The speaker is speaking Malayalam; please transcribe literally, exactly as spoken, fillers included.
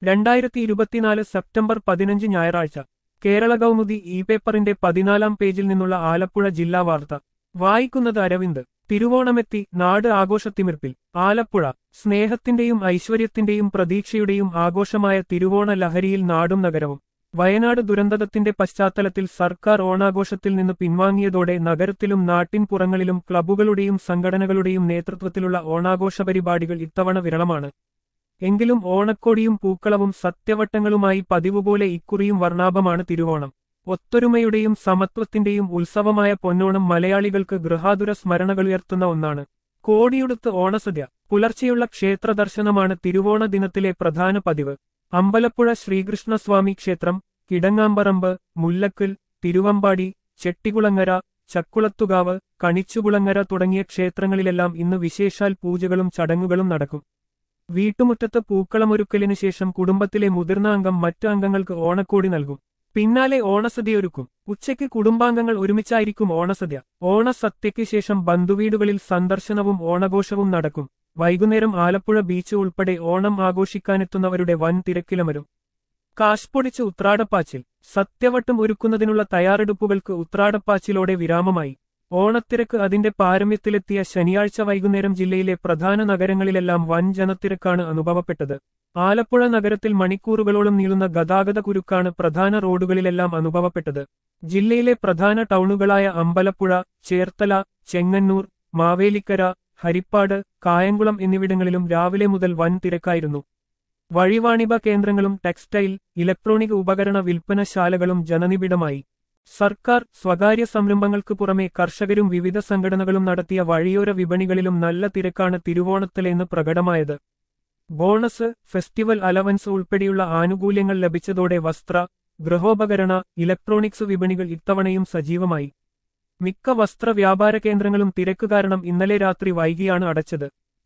രണ്ടായിരത്തി ഇരുപത്തിനാല് സെപ്റ്റംബർ പതിനഞ്ച് ഞായറാഴ്ച കേരള കൗമുദി ഇ പേപ്പറിന്റെ പതിനാലാം പേജിൽ നിന്നുള്ള ആലപ്പുഴ ജില്ലാ വാർത്ത വായിക്കുന്നത് അരവിന്ദ്. തിരുവോണമെത്തി, നാട് ആഘോഷത്തിമിർപ്പിൽ. ആലപ്പുഴ. സ്നേഹത്തിന്റെയും ഐശ്വര്യത്തിന്റെയും പ്രതീക്ഷയുടെയും ആഘോഷമായ തിരുവോണ ലഹരിയിൽ നാടും നഗരവും. വയനാട് ദുരന്തത്തിന്റെ പശ്ചാത്തലത്തിൽ സർക്കാർ ഓണാഘോഷത്തിൽ നിന്ന് പിൻവാങ്ങിയതോടെ നഗരത്തിലും നാട്ടിൻപുറങ്ങളിലും ക്ലബ്ബുകളുടെയും സംഘടനകളുടെയും നേതൃത്വത്തിലുള്ള ഓണാഘോഷ പരിപാടികൾ ഇത്തവണ വിരളമാണ്. എങ്കിലും ഓണക്കോടിയും പൂക്കളവും സത്യവട്ടങ്ങളുമായി പതിവുപോലെ ഇക്കുറിയും വർണ്ണാഭമാണ് തിരുവോണം. ഒത്തൊരുമയുടെയും സമത്വത്തിന്റെയും ഉത്സവമായ പൊന്നോണം മലയാളികൾക്ക് ഗൃഹാതുര സ്മരണകളുയർത്തുന്ന ഒന്നാണ്. കോടിയുടുത്ത് ഓണസദ്യ. പുലർച്ചെയുള്ള ക്ഷേത്ര ദർശനമാണ് തിരുവോണ ദിനത്തിലെ പ്രധാന പതിവ്. അമ്പലപ്പുഴ ശ്രീകൃഷ്ണസ്വാമി ക്ഷേത്രം, കിടങ്ങാമ്പറമ്പ്, മുല്ലക്കൽ, തിരുവമ്പാടി, ചെട്ടികുളങ്ങര, ചക്കുളത്തുകാവ്, കണിച്ചുകുളങ്ങര തുടങ്ങിയ ക്ഷേത്രങ്ങളിലെല്ലാം ഇന്ന് വിശേഷാൽ പൂജകളും ചടങ്ങുകളും നടക്കും. വീട്ടുമുറ്റത്ത് പൂക്കളമൊരുക്കലിനു ശേഷം കുടുംബത്തിലെ മുതിർന്ന അംഗം മറ്റു അംഗങ്ങൾക്ക് ഓണക്കോടി നൽകും. പിന്നാലെ ഓണസദ്യയൊരുക്കും. ഉച്ചയ്ക്ക് കുടുംബാംഗങ്ങൾ ഒരുമിച്ചായിരിക്കും ഓണസദ്യ. ഓണസദ്യയ്ക്ക് ശേഷം ബന്ധുവീടുകളിൽ സന്ദർശനവും ഓണഘോഷവും നടക്കും. വൈകുന്നേരം ആലപ്പുഴ ബീച്ച് ഉൾപ്പെടെ ഓണം ആഘോഷിക്കാനെത്തുന്നവരുടെ വൻ തിരക്കിലമരും. കാശ്പൊടിച്ച് ഉത്രാടപ്പാച്ചിൽ. സത്യവട്ടം ഒരുക്കുന്നതിനുള്ള തയ്യാറെടുപ്പുകൾക്ക് ഉത്രാടപ്പാച്ചിലോടെ വിരാമമായി. ഓണത്തിരക്ക് അതിന്റെ പാരമ്യത്തിലെത്തിയ ശനിയാഴ്ച വൈകുന്നേരം ജില്ലയിലെ പ്രധാന നഗരങ്ങളിലെല്ലാം വൻ ജനത്തിരക്കാണ് അനുഭവപ്പെട്ടത്. ആലപ്പുഴ നഗരത്തിൽ മണിക്കൂറുകളോളം നീളുന്ന ഗതാഗത കുരുക്കാണ് പ്രധാന റോഡുകളിലെല്ലാം അനുഭവപ്പെട്ടത്. ജില്ലയിലെ പ്രധാന ടൗണുകളായ അമ്പലപ്പുഴ, ചേർത്തല, ചെങ്ങന്നൂർ, മാവേലിക്കര, ഹരിപ്പാട്, കായംകുളം എന്നിവിടങ്ങളിലും രാവിലെ മുതൽ വൻ തിരക്കായിരുന്നു. വഴിവാണിഭ കേന്ദ്രങ്ങളും ടെക്സ്റ്റൈൽ, ഇലക്ട്രോണിക് ഉപകരണ വിൽപ്പനശാലകളും ജനനിബിഡമായി. സർക്കാർ, സ്വകാര്യ സംരംഭങ്ങൾക്ക് പുറമെ കർഷകരും വിവിധ സംഘടനകളും നടത്തിയ വഴിയോര വിപണികളിലും നല്ല തിരക്കാണ് തിരുവോണത്തിലെന്ന് പ്രകടമായത്. ബോണസ്, ഫെസ്റ്റിവൽ അലവൻസ് ഉൾപ്പെടെയുള്ള ആനുകൂല്യങ്ങൾ ലഭിച്ചതോടെ വസ്ത്ര, ഗൃഹോപകരണ, ഇലക്ട്രോണിക്സ് വിപണികൾ ഇത്തവണയും സജീവമായി. മിക്ക വസ്ത്ര വ്യാപാര കേന്ദ്രങ്ങളും തിരക്ക് കാരണം ഇന്നലെ രാത്രി വൈകിയാണ് അടച്ചത്.